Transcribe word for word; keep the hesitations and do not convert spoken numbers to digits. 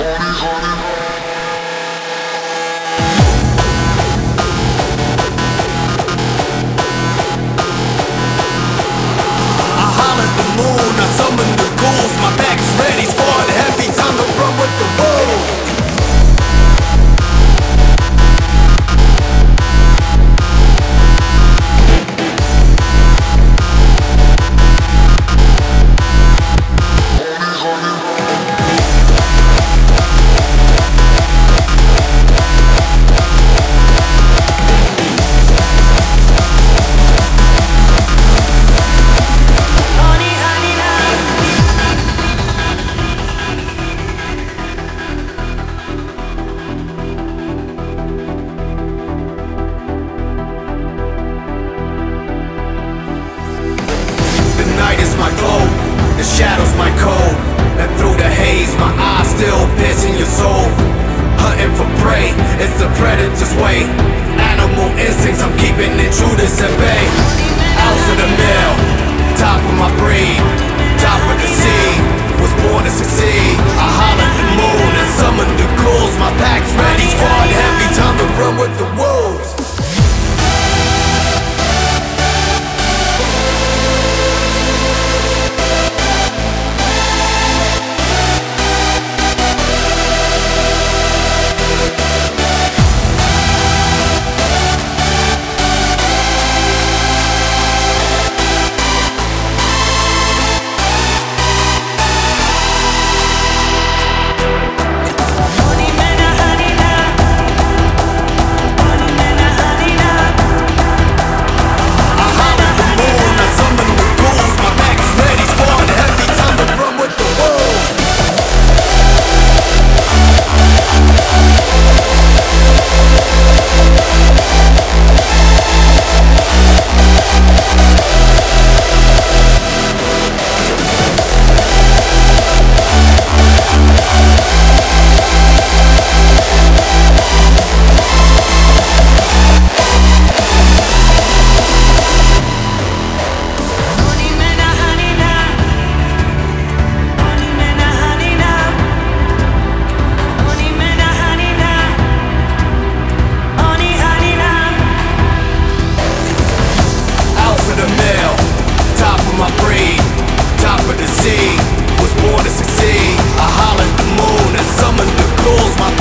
The shadows my code, and through the haze my eyes still piercing your soul. Hunting for prey, it's the predator's way. Animal instincts, I'm keeping intruders at bay. Out of the mill, top of my breed, top of the sea, was born to succeed. I holler at the moon and summon the ghouls. My pack's ready, squad heavy, time to run with the wolves. Top of the sea, was born to succeed. I holler at the moon and summon the ghouls. My